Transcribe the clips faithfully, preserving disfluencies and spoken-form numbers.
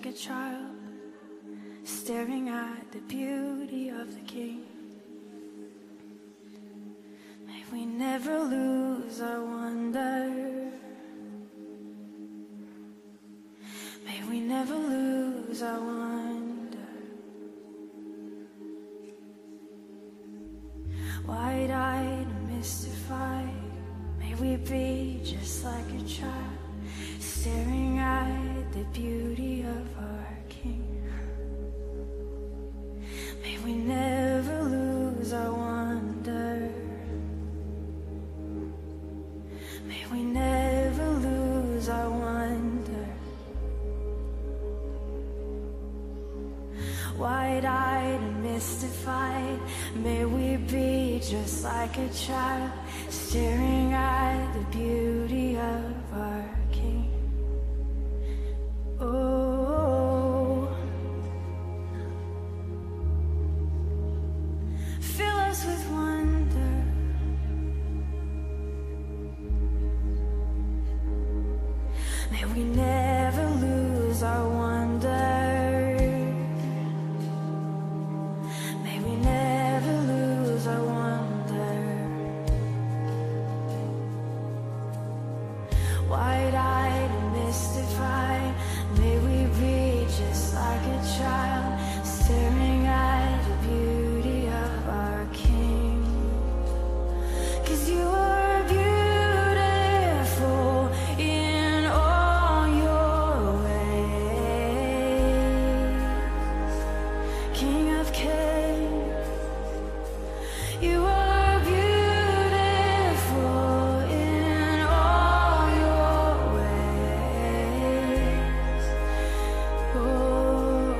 like a child, staring at the beauty of the King. May we never lose our wonder. May we never lose our wonder. Wide-eyed and mystified, may we be just like a child, staring at the beauty of our King. May we never lose our wonder. May we never lose our wonder. Wide-eyed and mystified, may we be just like a child, staring at the beauty of our King. Oh, fill us with wonder. May we never lose our wonder. May we never lose our wonder. Wide-eyed and mystified, may we be just like a child, staring at the beauty of our King. 'Cause you are beautiful in all your ways, King of Kings. You are beautiful in all your ways. Oh,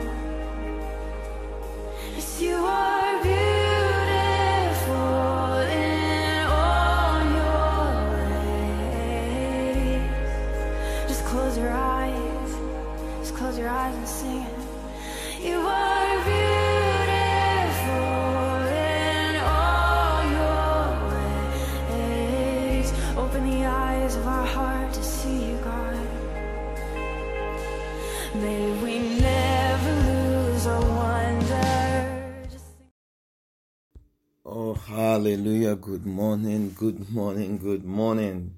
yes, you are beautiful in all your ways. Just close your eyes. Just close your eyes and sing it. You are beautiful in all your ways. Open the eyes of our heart to see you, God. May we never lose our wonder. Just sing. Oh, hallelujah. Good morning, good morning, good morning.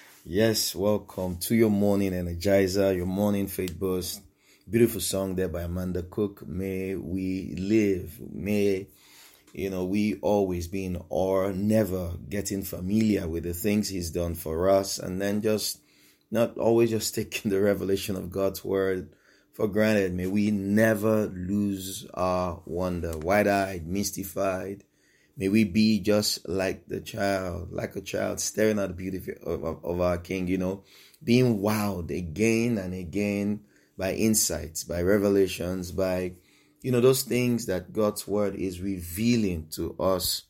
Yes, welcome to your morning energizer, your morning faith boost. Beautiful song there by Amanda Cook. May we live. May, you know, we always be in awe, never getting familiar with the things he's done for us, and then just not always just taking the revelation of God's word for granted. May we never lose our wonder, wide-eyed, mystified. May we be just like the child, like a child, staring at the beauty of, of, of our King, you know, being wowed again and again by insights, by revelations, by, you know, those things that God's word is revealing to us.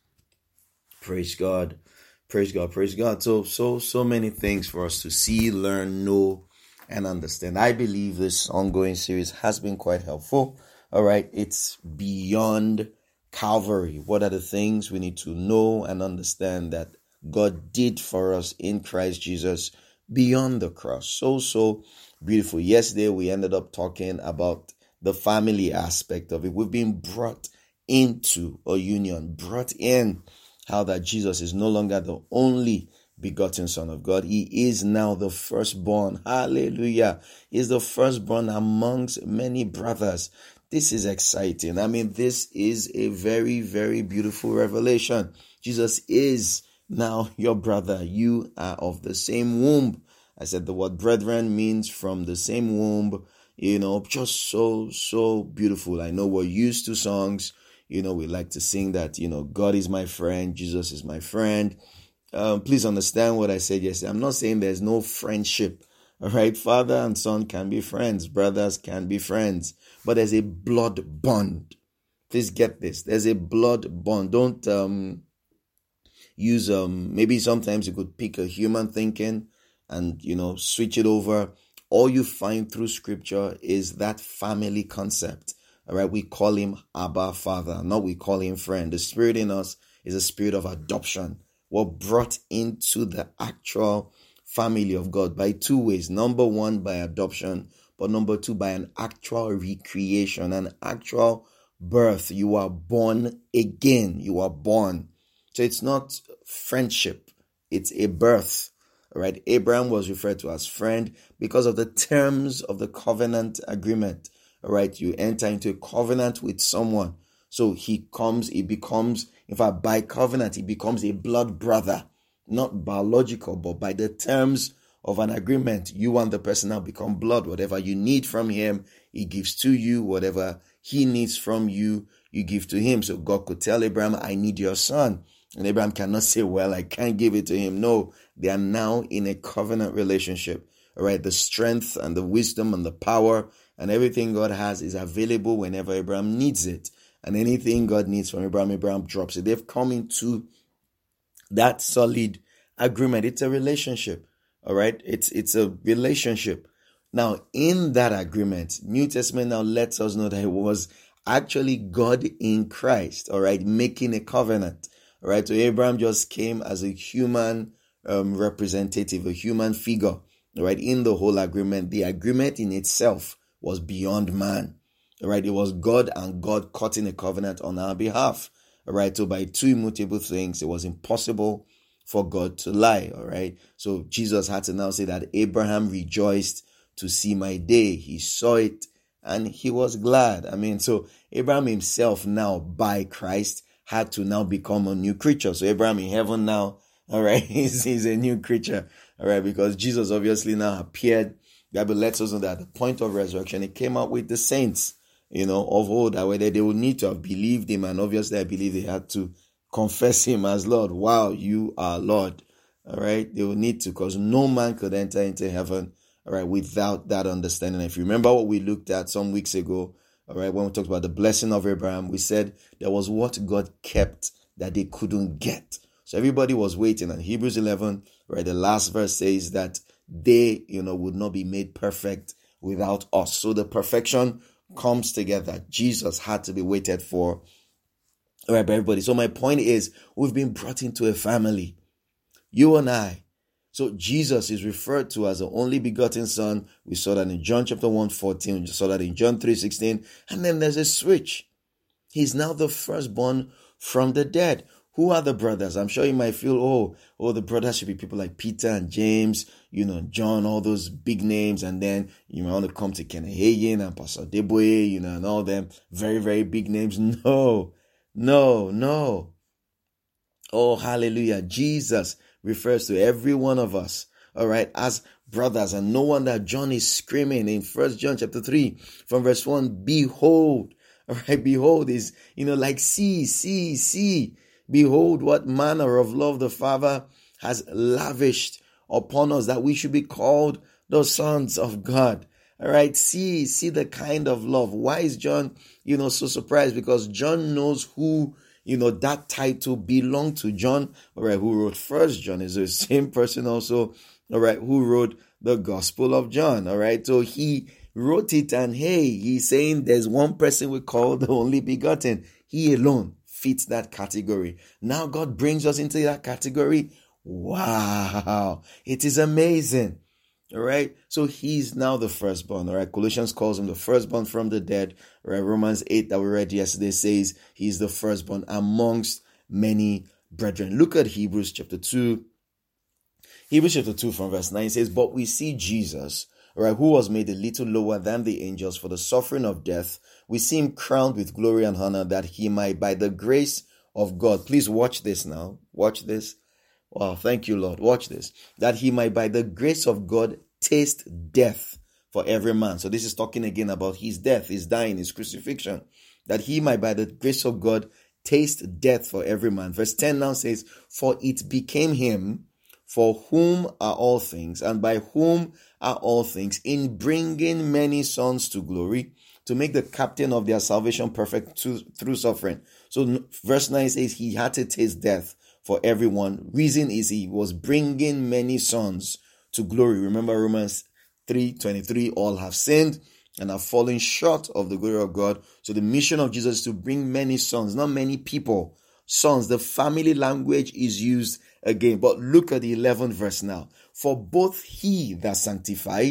Praise God. Praise God. Praise God. So, so, so many things for us to see, learn, know, and understand. I believe this ongoing series has been quite helpful. All right. It's beyond Calvary. What are the things we need to know and understand that God did for us in Christ Jesus beyond the cross? So, so beautiful. Yesterday, we ended up talking about the family aspect of it. We've been brought into a union, brought in, how that Jesus is no longer the only begotten Son of God. He is now the firstborn. Hallelujah. He's the firstborn amongst many brothers. This is exciting. I mean, this is a very, very beautiful revelation. Jesus is now your brother. You are of the same womb. I said the word brethren means from the same womb. You know, just so, so beautiful. I know we're used to songs. You know, we like to sing that, you know, God is my friend. Jesus is my friend. Um, please understand what I said yesterday. I'm not saying there's no friendship. All right. Father and son can be friends. Brothers can be friends. But there's a blood bond. Please get this. There's a blood bond. Don't um, use, um, maybe sometimes you could pick a human thinking and, you know, switch it over. All you find through scripture is that family concept. All right. We call him Abba Father. Not we call him friend. The spirit in us is a spirit of adoption. We're brought into the actual family of God by two ways. Number one, by adoption, but number two, by an actual recreation, an actual birth. You are born again. You are born. So it's not friendship. It's a birth. All right. Abraham was referred to as friend because of the terms of the covenant agreement. All right. You enter into a covenant with someone. So he comes, he becomes, in fact, by covenant, he becomes a blood brother, not biological, but by the terms of an agreement. You and the person now become blood. Whatever you need from him, he gives to you. Whatever he needs from you, you give to him. So God could tell Abraham, I need your son. And Abraham cannot say, well, I can't give it to him. No, they are now in a covenant relationship. All right. The strength and the wisdom and the power and everything God has is available whenever Abraham needs it. And anything God needs from Abraham, Abraham drops it. They've come into that solid agreement. It's a relationship. All right. It's, it's a relationship. Now, in that agreement, New Testament now lets us know that it was actually God in Christ. All right. Making a covenant. All right. So Abraham just came as a human um, representative, a human figure. All right. In the whole agreement, the agreement in itself was beyond man. All right. It was God and God cutting a covenant on our behalf. All right. So by two immutable things, it was impossible for God to lie. All right. So Jesus had to now say that Abraham rejoiced to see my day. He saw it and he was glad. I mean, so Abraham himself now by Christ had to now become a new creature. So Abraham in heaven now, all right, he's, he's a new creature. All right. Because Jesus obviously now appeared. The Bible lets us know that at the point of resurrection, he came out with the saints, you know, of old, that whether they would need to have believed him. And obviously I believe they had to confess him as Lord. Wow, you are Lord. All right. They will need to, because no man could enter into heaven, all right, without that understanding. If you remember what we looked at some weeks ago, all right, when we talked about the blessing of Abraham, we said there was what God kept that they couldn't get. So everybody was waiting. And Hebrews eleven, right, the last verse says that they, you know, would not be made perfect without us. So the perfection comes together. Jesus had to be waited for. All right, by everybody. So my point is, we've been brought into a family. You and I. So Jesus is referred to as the only begotten son. We saw that in John chapter one fourteen. We saw that in John three sixteen. And then there's a switch. He's now the firstborn from the dead. Who are the brothers? I'm sure you might feel, oh, oh, the brothers should be people like Peter and James, you know, John, all those big names. And then you might want to come to Kenneth Hagin and Pastor Deboye, you know, and all them very, very big names. No, no, no. Oh, hallelujah. Jesus refers to every one of us, all right, as brothers. And no wonder John is screaming in First John chapter three from verse one, behold, all right, behold is, you know, like see, see, see. Behold, what manner of love the Father has lavished upon us, that we should be called the sons of God. All right. See, see the kind of love. Why is John, you know, so surprised? Because John knows who, you know, that title belonged to. John, all right, who wrote First John, is the same person also, all right, who wrote the Gospel of John. All right. So he wrote it, and hey, he's saying there's one person we call the only begotten. He alone fits that category. Now God brings us into that category. Wow. It is amazing. All right. So he's now the firstborn. All right. Colossians calls him the firstborn from the dead. All right. Romans eight that we read yesterday says he's the firstborn amongst many brethren. Look at Hebrews chapter two. Hebrews chapter two from verse nine says, but we see Jesus, all right, who was made a little lower than the angels for the suffering of death. We see him crowned with glory and honor, that he might, by the grace of God. Please watch this now. Watch this. Wow, thank you, Lord. Watch this. That he might, by the grace of God, taste death for every man. So this is talking again about his death, his dying, his crucifixion. That he might, by the grace of God, taste death for every man. Verse ten now says, for it became him, for whom are all things, and by whom are all things, in bringing many sons to glory, to make the captain of their salvation perfect to, through suffering. So verse nine says he had to taste death for everyone. Reason is he was bringing many sons to glory. Remember Romans three twenty-three, all have sinned and have fallen short of the glory of God. So the mission of Jesus is to bring many sons, not many people. Sons, the family language is used again. But look at the eleventh verse now. For both he that sanctified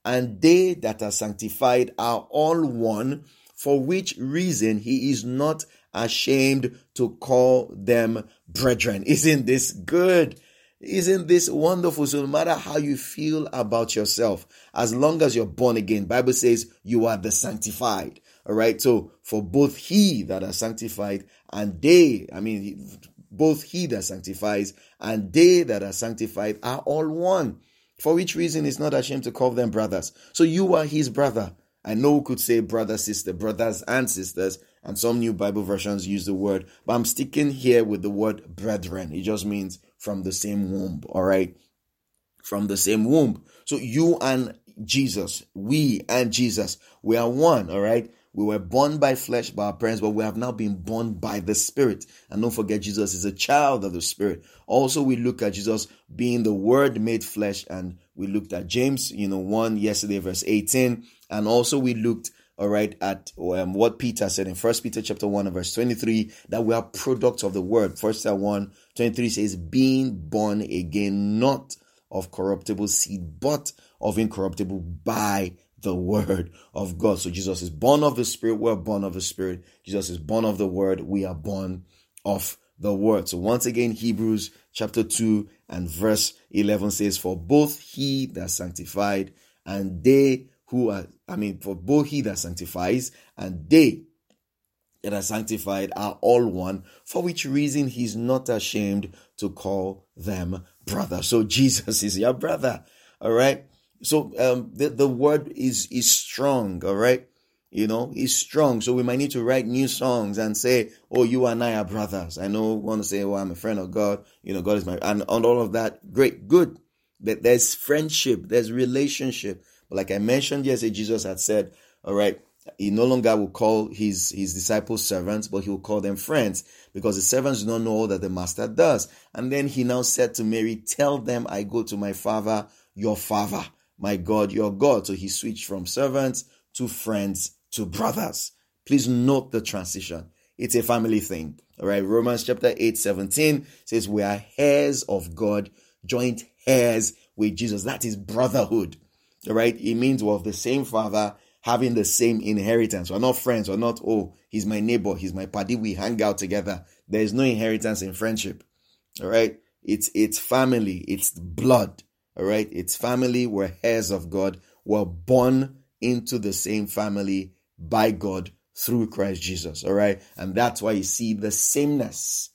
and they that are sanctified are all one, for which reason he is not ashamed to call them brethren. Isn't this good? Isn't this wonderful? So no matter how you feel about yourself, as long as you're born again, Bible says you are the sanctified. All right. So for both he that are sanctified and they, I mean, both he that sanctifies and they that are sanctified are all one. For which reason he's not ashamed to call them brothers. So you are his brother. I know we could say brother, sister, brothers and sisters, and some new Bible versions use the word, but I'm sticking here with the word brethren. It just means from the same womb, all right? From the same womb. So you and Jesus, we and Jesus, we are one, all right? We were born by flesh by our parents, but we have now been born by the Spirit. And don't forget, Jesus is a child of the Spirit. Also, we look at Jesus being the Word made flesh, and we looked at James, you know, one yesterday, verse eighteen. And also we looked, all right, at um, what Peter said in First Peter chapter one and verse twenty-three, that we are products of the Word. First Peter one, twenty-three says, being born again, not of corruptible seed, but of incorruptible by the word of God. So Jesus is born of the Spirit. We're born of the Spirit. Jesus is born of the word. We are born of the word. So once again, Hebrews chapter two and verse eleven says, for both he that sanctified and they who are, I mean, for both he that sanctifies and they that are sanctified are all one, for which reason he's not ashamed to call them brother. So Jesus is your brother. All right. So um, the, the word is, is strong, all right? You know, it's strong. So we might need to write new songs and say, oh, you and I are brothers. I know we want to say, oh, I'm a friend of God. You know, God is my, and on all of that. Great, good. That there's friendship, there's relationship. But like I mentioned yesterday, Jesus had said, all right, he no longer will call his, his disciples servants, but he will call them friends, because the servants do not know all that the master does. And then he now said to Mary, tell them I go to my Father, your Father. My God, your God. So he switched from servants to friends to brothers. Please note the transition. It's a family thing. All right. Romans chapter eight, seventeen says we are heirs of God, joint heirs with Jesus. That is brotherhood. All right. It means we're of the same father, having the same inheritance. We're not friends. We're not, oh, he's my neighbor. He's my buddy. We hang out together. There is no inheritance in friendship. All right. It's, it's family. It's blood. All right, it's family. We're heirs of God. We're born into the same family by God through Christ Jesus. All right, and that's why you see the sameness.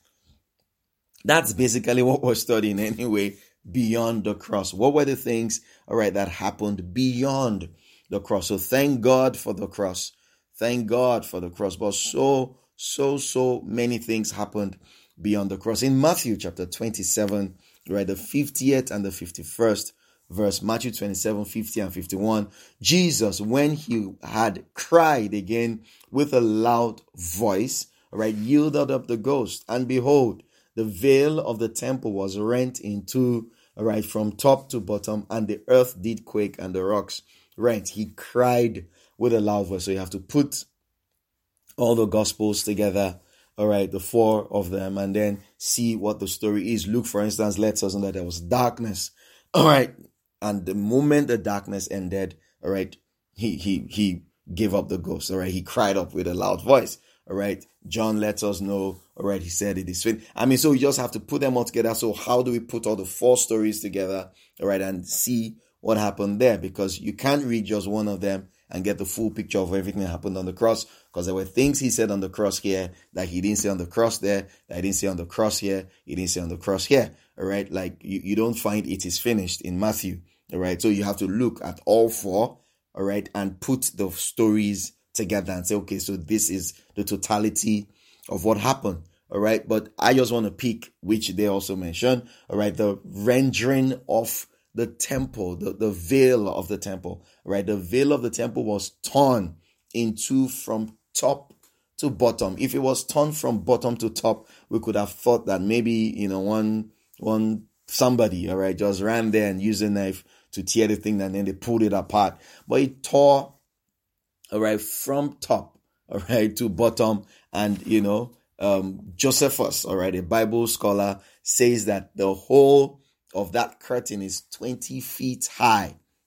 That's basically what we're studying anyway, beyond the cross. What were the things, all right, that happened beyond the cross? So thank God for the cross. Thank God for the cross. But so, so, so many things happened beyond the cross. In Matthew chapter twenty-seven, right, the fiftieth and the fifty-first verse, Matthew twenty-seven, fifty and fifty-one, Jesus, when he had cried again with a loud voice, right, yielded up the ghost, and behold, the veil of the temple was rent in two, right, from top to bottom, and the earth did quake and the rocks rent. He cried with a loud voice. So you have to put all the gospels together, all right, the four of them, and then see what the story is. Luke, for instance, lets us know that there was darkness, all right, and the moment the darkness ended, all right, he he he gave up the ghost, all right, he cried up with a loud voice, all right. John lets us know, all right, he said it is finished. I mean, so you just have to put them all together. So how do we put all the four stories together, all right, and see what happened there? Because you can't read just one of them and get the full picture of everything that happened on the cross, because there were things he said on the cross here that he didn't say on the cross there, that he didn't say on the cross here, he didn't say on the cross here, all right? Like, you, you don't find it is finished in Matthew, all right? So you have to look at all four, all right, and put the stories together and say, okay, so this is the totality of what happened, all right? But I just want to pick, which they also mentioned, all right, the rendering of the temple, the, the veil of the temple, right? The veil of the temple was torn in two from top to bottom. If it was torn from bottom to top, we could have thought that maybe, you know, one, one, somebody, all right, just ran there and used a knife to tear the thing and then they pulled it apart. But it tore, all right, from top, all right, to bottom. And, you know, um, Josephus, all right, a Bible scholar, says that the whole of that curtain is twenty feet high.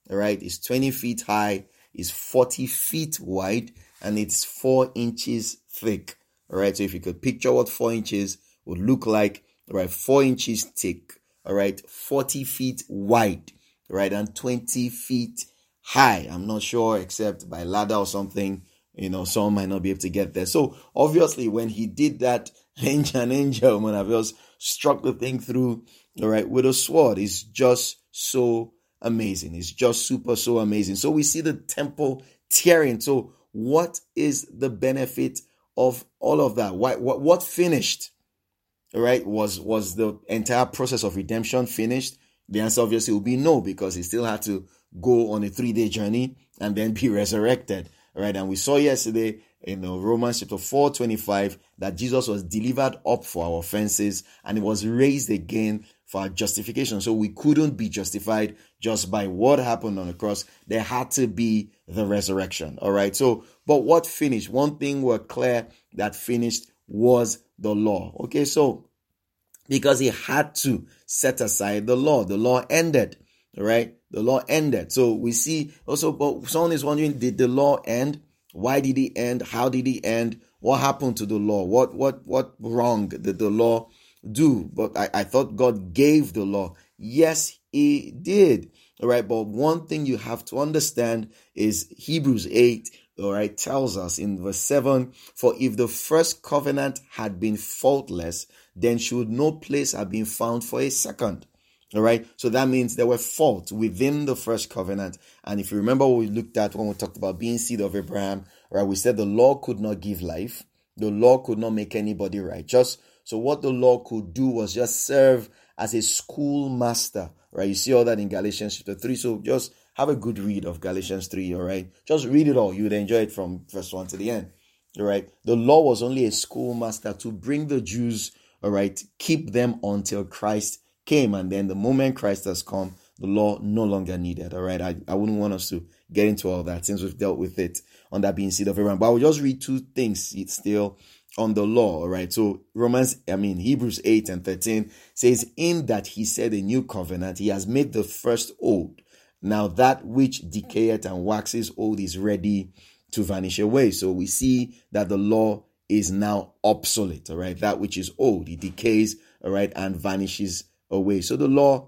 all right, is twenty feet high, is forty feet wide, and it's four inches thick. All right, so if you could picture what four inches would look like, all right, four inches thick, all right, forty feet wide, right, and twenty feet high. I'm not sure, except by ladder or something, you know, some might not be able to get there. So obviously, when he did that, an angel might have just struck the thing through, all right, with a sword. It's just so amazing. It's just super, so amazing. So we see the temple tearing. So what is the benefit of all of that? Why, what, what finished? All right, was was the entire process of redemption finished? The answer obviously will be no, because he still had to go on a three-day journey and then be resurrected. All right, and we saw yesterday in Romans chapter four twenty-five that Jesus was delivered up for our offenses and he was raised again for our justification. So we couldn't be justified just by what happened on the cross. There had to be the resurrection. All right, so but what finished? One thing we're clear that finished was the law. Okay, so because he had to set aside the law, the law ended. All right, the law ended. So we see also, but someone is wondering, did the law end? Why did it end? How did it end? What happened to the law? What what what wrong did the law do? But I, I thought God gave the law. Yes, he did. All right, but one thing you have to understand is Hebrews eight, all right, tells us in verse seven, for if the first covenant had been faultless, then should no place have been found for a second. All right, so that means there were faults within the first covenant. And if you remember what we looked at when we talked about being seed of Abraham, right, we said the law could not give life. The law could not make anybody righteous. So what the law could do was just serve as a schoolmaster, right? You see all that in Galatians chapter three. So just have a good read of Galatians three, all right? Just read it all. You would enjoy it from verse one to the end, all right? The law was only a schoolmaster to bring the Jews, all right, keep them until Christ came. And then the moment Christ has come, the law no longer needed. All right. I, I wouldn't want us to get into all that since we've dealt with it on that being seed of Abraham. But I will just read two things it's still on the law. All right. So Romans, I mean, Hebrews eight and thirteen says, in that he said a new covenant, he has made the first old. Now that which decayeth and waxes old is ready to vanish away. So we see that the law is now obsolete. All right. That which is old, it decays, all right, and vanishes away. So the law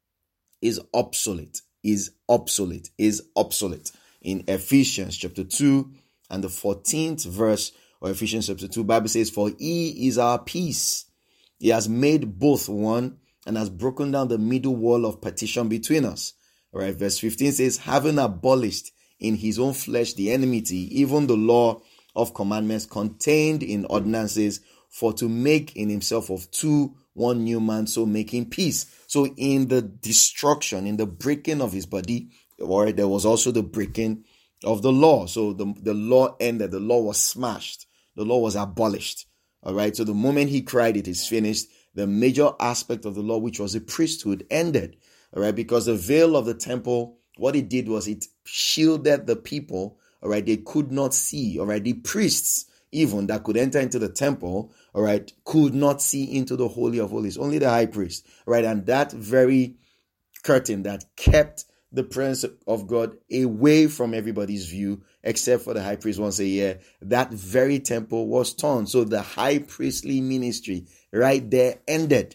is obsolete, is obsolete, is obsolete. In Ephesians chapter two and the fourteenth verse, or Ephesians chapter two, Bible says, for he is our peace. He has made both one and has broken down the middle wall of partition between us. All right, verse fifteen says, having abolished in his own flesh the enmity, even the law of commandments contained in ordinances, for to make in himself of two one new man, so making peace. So in the destruction, in the breaking of his body, or there was also the breaking of the law. So the, the law ended, the law was smashed, the law was abolished. All right. So the moment he cried, it is finished, the major aspect of the law, which was the priesthood, ended. All right. Because the veil of the temple, what it did was it shielded the people. All right. They could not see. All right. The priests, even that could enter into the temple, all right, could not see into the Holy of Holies, only the high priest, right? And that very curtain that kept the presence of God away from everybody's view, except for the high priest once a year, that very temple was torn. So the high priestly ministry right there ended,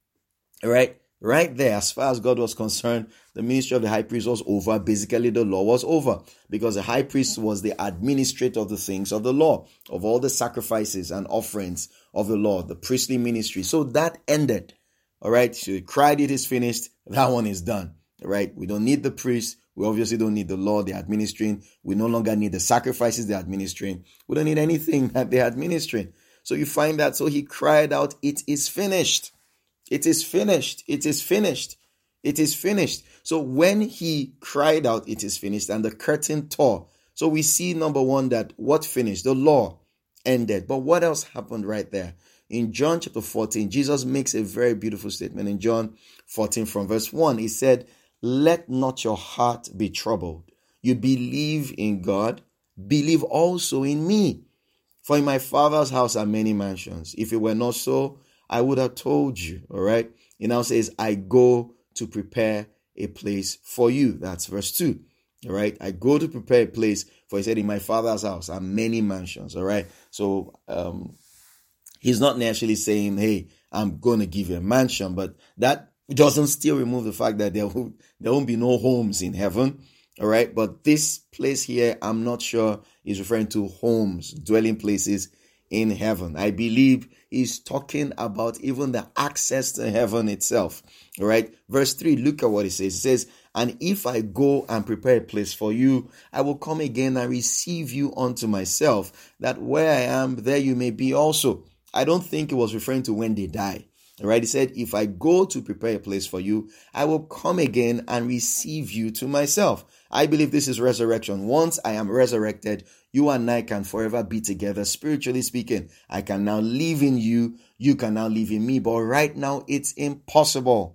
all right? Right there, as far as God was concerned, the ministry of the high priest was over. Basically, the law was over because the high priest was the administrator of the things of the law, of all the sacrifices and offerings of the law, the priestly ministry. So that ended. All right. So he cried, it is finished. That one is done. All right. We don't need the priest. We obviously don't need the law they're administering. We no longer need the sacrifices they're administering. We don't need anything that they're administering. So you find that. So he cried out, it is finished. It is finished. It is finished. It is finished. So when he cried out, it is finished, and the curtain tore. So we see, number one, that what finished? The law ended. But what else happened right there? In John chapter fourteen, Jesus makes a very beautiful statement. In John fourteen from verse one, he said, let not your heart be troubled. You believe in God, believe also in me. For in my Father's house are many mansions. If it were not so, I would have told you. All right. He now says, I go to prepare a place for you. That's verse two. All right. I go to prepare a place for, he said, in my Father's house are many mansions. All right. So, um, he's not necessarily saying, hey, I'm going to give you a mansion, but that doesn't still remove the fact that there will, there won't be no homes in heaven. All right. But this place here, I'm not sure is referring to homes, dwelling places in heaven. I believe he's talking about even the access to heaven itself. All right. Verse three, look at what it says. It says, and if I go and prepare a place for you, I will come again and receive you unto myself, that where I am, there you may be also. I don't think it was referring to when they die. All right. He said, if I go to prepare a place for you, I will come again and receive you to myself. I believe this is resurrection. Once I am resurrected, you and I can forever be together. Spiritually speaking, I can now live in you. You can now live in me. But right now, it's impossible.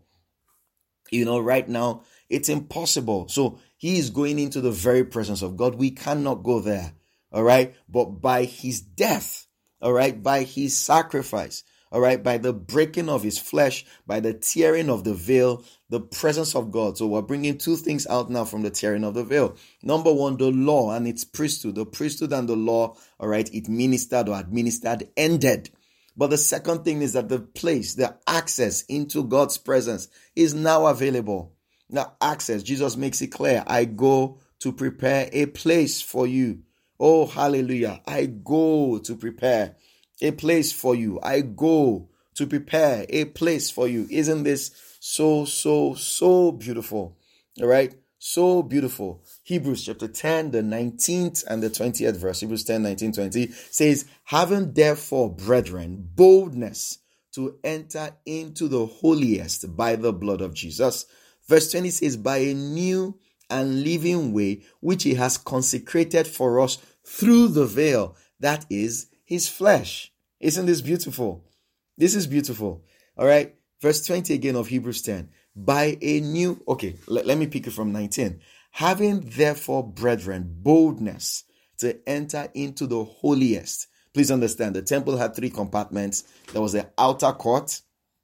You know, right now, it's impossible. So he is going into the very presence of God. We cannot go there. All right. But by his death, all right, by his sacrifice, all right, by the breaking of his flesh, by the tearing of the veil, the presence of God. So we're bringing two things out now from the tearing of the veil. Number one, the law and its priesthood. The priesthood and the law, all right, it ministered or administered ended. But the second thing is that the place, the access into God's presence is now available. Now, access, Jesus makes it clear. I go to prepare a place for you. Oh, hallelujah. I go to prepare a place for you. I go to prepare a place for you. Isn't this so, so, so beautiful? All right. So beautiful. Hebrews chapter ten, the nineteenth and the twentieth verse. Hebrews ten, nineteen, twenty says, having therefore, brethren, boldness to enter into the holiest by the blood of Jesus. Verse twenty says, by a new and living way, which he has consecrated for us through the veil, that is his flesh. Isn't this beautiful? This is beautiful. All right. Verse twenty again of Hebrews ten. By a new, okay, let, let me pick it from nineteen. Having therefore, brethren, boldness to enter into the holiest. Please understand, the temple had three compartments. There was the outer court.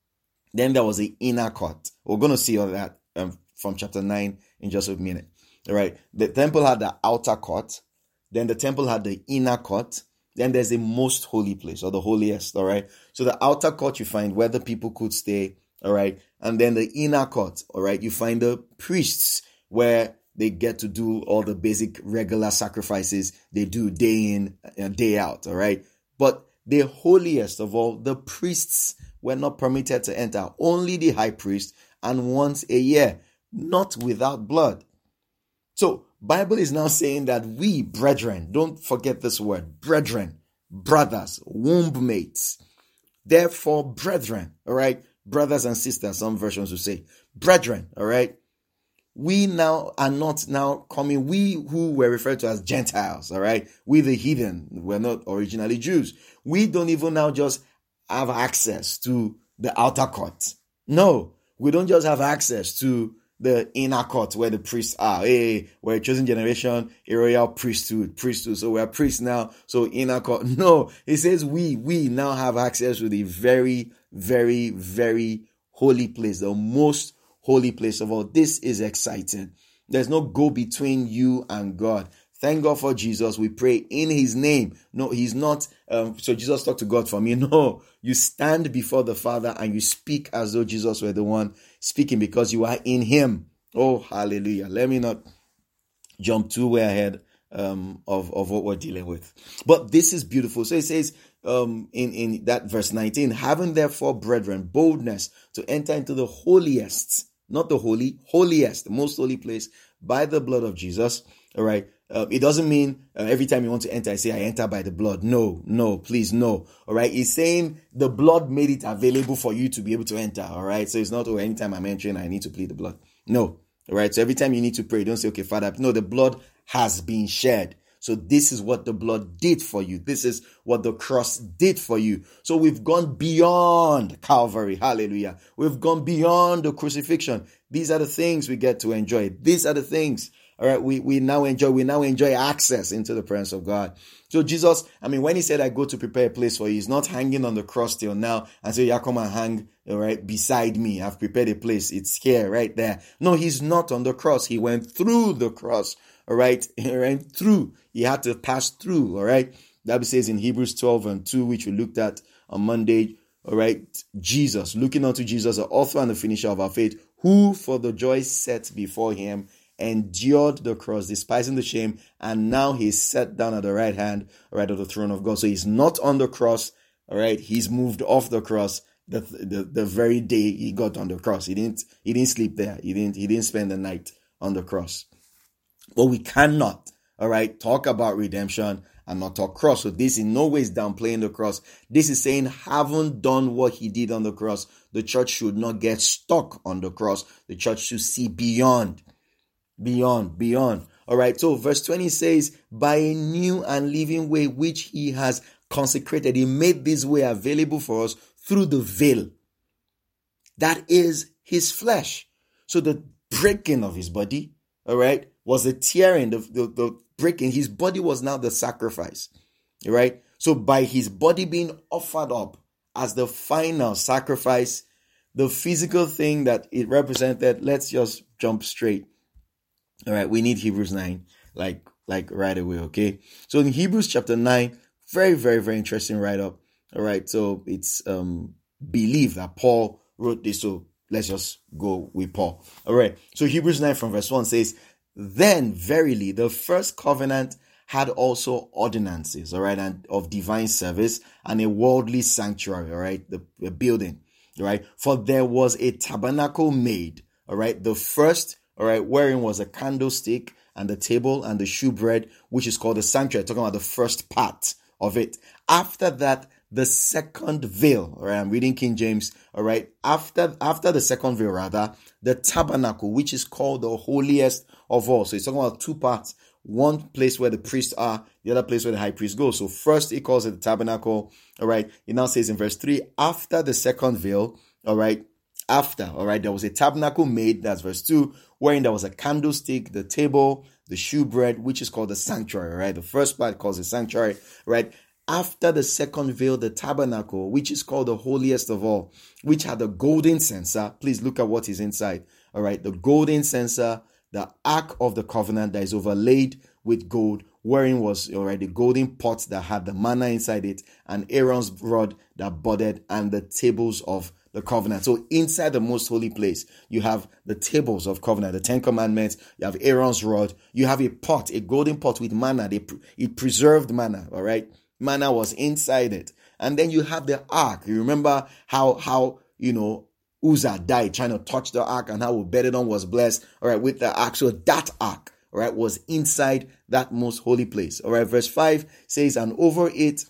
Then there was the inner court. We're going to see all that um, from chapter nine in just a minute. All right. The temple had the outer court. Then the temple had the inner court. Then there's a most holy place, or the holiest, all right? So the outer court, you find where the people could stay, all right? And then the inner court, all right? You find the priests where they get to do all the basic regular sacrifices they do day in and day out, all right? But the holiest of all, the priests were not permitted to enter. Only the high priest, and once a year, not without blood. So Bible is now saying that we, brethren, don't forget this word, brethren, brothers, womb mates. Therefore, brethren, all right, brothers and sisters, some versions will say, brethren, all right. We now are not now coming, we who were referred to as Gentiles, all right, we the heathen, we're not originally Jews. We don't even now just have access to the outer court. No, we don't just have access to the inner court where the priests are. Hey, we're a chosen generation, a royal priesthood, priesthood. So we're priests now. So inner court. No, it says we, we now have access to the very, very, very holy place, the most holy place of all. This is exciting. There's no go between you and God. Thank God for Jesus. We pray in his name. No, he's not. Um, so Jesus talked to God for me. No, you stand before the Father and you speak as though Jesus were the one speaking because you are in him. Oh, hallelujah. Let me not jump too way ahead um, of, of what we're dealing with. But this is beautiful. So it says um, in, in that verse nineteen, having therefore, brethren, boldness to enter into the holiest, not the holy, holiest, the most holy place by the blood of Jesus. All right. Uh, it doesn't mean uh, every time you want to enter, I say, I enter by the blood. No, no, please, no. All right. It's saying the blood made it available for you to be able to enter. All right. So it's not, oh, anytime I'm entering, I need to plead the blood. No. All right. So every time you need to pray, don't say, okay, Father. No, the blood has been shed. So this is what the blood did for you. This is what the cross did for you. So we've gone beyond Calvary. Hallelujah. We've gone beyond the crucifixion. These are the things we get to enjoy. These are the things All right, we, we now enjoy, we now enjoy access into the presence of God. So Jesus, I mean, when he said, I go to prepare a place for you, he's not hanging on the cross till now and say, yeah, come and hang, all right, beside me. I've prepared a place. It's here, right there. No, he's not on the cross. He went through the cross, all right? He went through. He had to pass through, all right? The Bible says in Hebrews twelve and two, which we looked at on Monday, all right, Jesus, looking unto Jesus, the author and the finisher of our faith, who for the joy set before him endured the cross, despising the shame, and now he's set down at the right hand, right of the throne of God. So he's not on the cross, all right? He's moved off the cross the, the the very day he got on the cross. He didn't he didn't sleep there. He didn't he didn't spend the night on the cross. But we cannot, all right, talk about redemption and not talk cross. So this in no way is downplaying the cross. This is saying, having done what he did on the cross, the church should not get stuck on the cross. The church should see beyond, beyond, beyond. All right. So verse twenty says, by a new and living way, which he has consecrated, he made this way available for us through the veil. That is his flesh. So the breaking of his body, all right, was the tearing, the, the, the breaking. His body was now the sacrifice, right? So by his body being offered up as the final sacrifice, the physical thing that it represented, let's just jump straight. All right, we need Hebrews nine, like, like right away, okay? So in Hebrews chapter nine, very, very, very interesting write-up. All right, so it's um believed that Paul wrote this, so let's just go with Paul. All right, so Hebrews nine from verse one says, then verily the first covenant had also ordinances, all right, and of divine service and a worldly sanctuary, all right, the, the building, all right, for there was a tabernacle made, all right, the first, all right, wherein was a candlestick and the table and the shewbread, which is called the sanctuary, talking about the first part of it. After that, the second veil, all right, I'm reading King James, all right, after, after the second veil, rather, the tabernacle, which is called the holiest of all. So it's talking about two parts, one place where the priests are, the other place where the high priest goes. So first he calls it the tabernacle, all right, it now says in verse three, after the second veil, all right, after, all right, there was a tabernacle made, that's verse two, wherein there was a candlestick, the table, the shewbread, which is called the sanctuary, right? The first part calls the sanctuary, right? After the second veil, the tabernacle, which is called the holiest of all, which had the golden censer. Please look at what is inside. All right. The golden censer, the ark of the covenant that is overlaid with gold, wherein was all right, the golden pot that had the manna inside it, and Aaron's rod that budded, and the tables of the covenant. So inside the most holy place, you have the tables of covenant, the Ten Commandments, you have Aaron's rod, you have a pot, a golden pot with manna. They, it preserved manna. All right. Manna was inside it. And then you have the ark. You remember how, how, you know, Uzzah died trying to touch the ark, and how Obed-Edom was blessed, all right, with the ark. So that ark, all right, was inside that most holy place. All right, verse five says, and over it,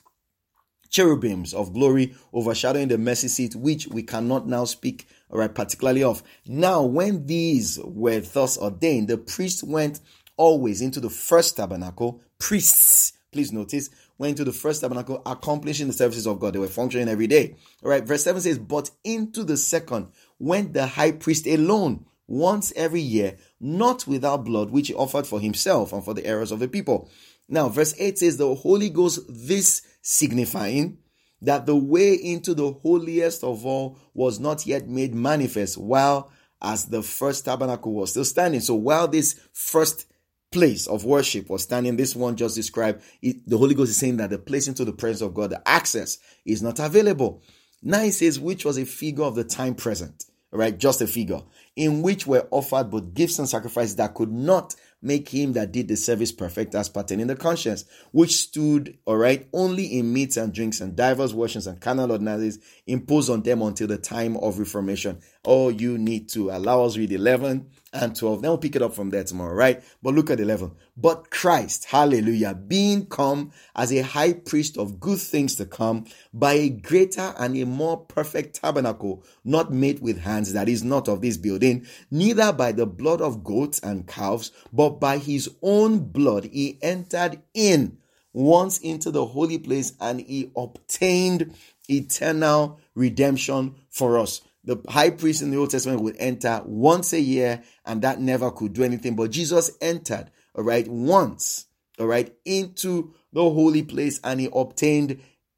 cherubims of glory overshadowing the mercy seat, which we cannot now speak, all right, particularly of. Now, when these were thus ordained, the priest went always into the first tabernacle. Priests, please notice, went into the first tabernacle, accomplishing the services of God. They were functioning every day. All right. Verse seven says, but into the second went the high priest alone, once every year, not without blood, which he offered for himself and for the errors of the people. Now, verse eight says, the Holy Ghost, this signifying that the way into the holiest of all was not yet made manifest, while as the first tabernacle was still standing. So while this first place of worship was standing, this one just described, it, the Holy Ghost is saying that the place into the presence of God, the access, is not available. Now it says, which was a figure of the time present, right? Just a figure, in which were offered both gifts and sacrifices that could not make him that did the service perfect as pertaining the conscience, which stood, all right, only in meats and drinks and divers washings and carnal ordinances imposed on them until the time of reformation. Oh, you need to allow us read eleven and twelve. Then we'll pick it up from there tomorrow, right? But look at eleven. But Christ, hallelujah, being come as a high priest of good things to come, by a greater and a more perfect tabernacle, not made with hands, that is not of this building, neither by the blood of goats and calves, but by his own blood he entered in once into the holy place, and he obtained eternal redemption for us. The high priest in the Old Testament would enter once a year, and that never could do anything. But Jesus entered, all right, once, all right, into the holy place, and he obtained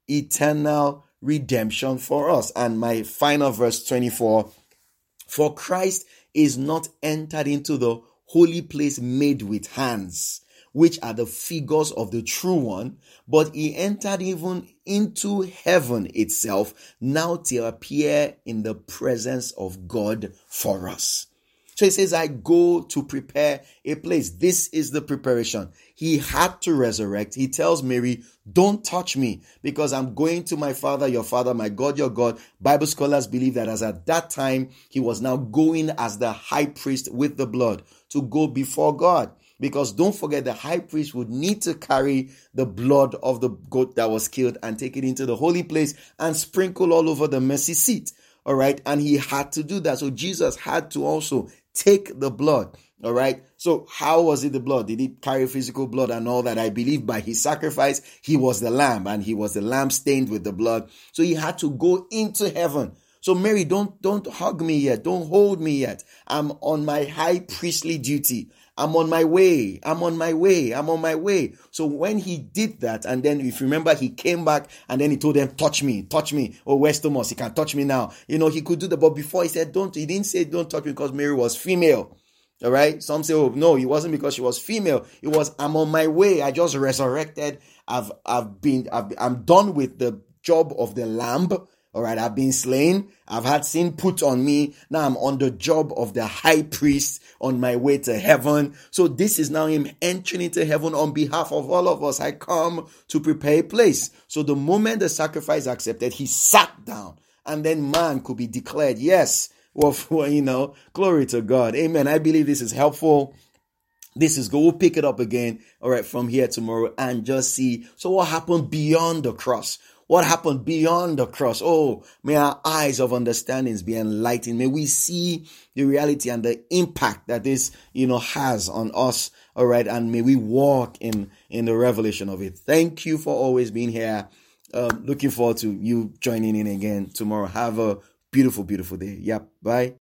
eternal redemption for us. And my final verse twenty-four, for Christ is not entered into the holy place made with hands, which are the figures of the true one, but he entered even into heaven itself, now to appear in the presence of God for us. So he says, I go to prepare a place. This is the preparation. He had to resurrect. He tells Mary, don't touch me, because I'm going to my Father, your Father, my God, your God. Bible scholars believe that as at that time, he was now going as the high priest with the blood to go before God. Because don't forget, the high priest would need to carry the blood of the goat that was killed and take it into the holy place and sprinkle all over the mercy seat. All right. And he had to do that. So Jesus had to also take the blood. All right. So how was it the blood? Did he carry physical blood and all that? I believe by his sacrifice, he was the lamb, and he was the lamb stained with the blood. So he had to go into heaven. So Mary, don't, don't hug me yet. Don't hold me yet. I'm on my high priestly duty. I'm on my way. I'm on my way. I'm on my way. So when he did that, and then if you remember, he came back and then he told them, touch me, touch me. Oh, where's Thomas? He can touch me now. You know, he could do that. But before he said, don't, he didn't say don't touch me because Mary was female. All right. Some say, oh, no, it wasn't because she was female. It was, I'm on my way. I just resurrected. I've, I've been, I've, I'm done with the job of the lamb. All right, I've been slain. I've had sin put on me. Now I'm on the job of the high priest on my way to heaven. So this is now him entering into heaven on behalf of all of us. I come to prepare a place. So the moment the sacrifice accepted, he sat down, and then man could be declared. Yes, well, you know, glory to God. Amen. I believe this is helpful. This is good. We'll pick it up again, all right, from here tomorrow and just see. So what happened beyond the cross? What happened beyond the cross? Oh, may our eyes of understandings be enlightened. May we see the reality and the impact that this, you know, has on us. All right. And may we walk in, in the revelation of it. Thank you for always being here. Um, looking forward to you joining in again tomorrow. Have a beautiful, beautiful day. Yep. Bye.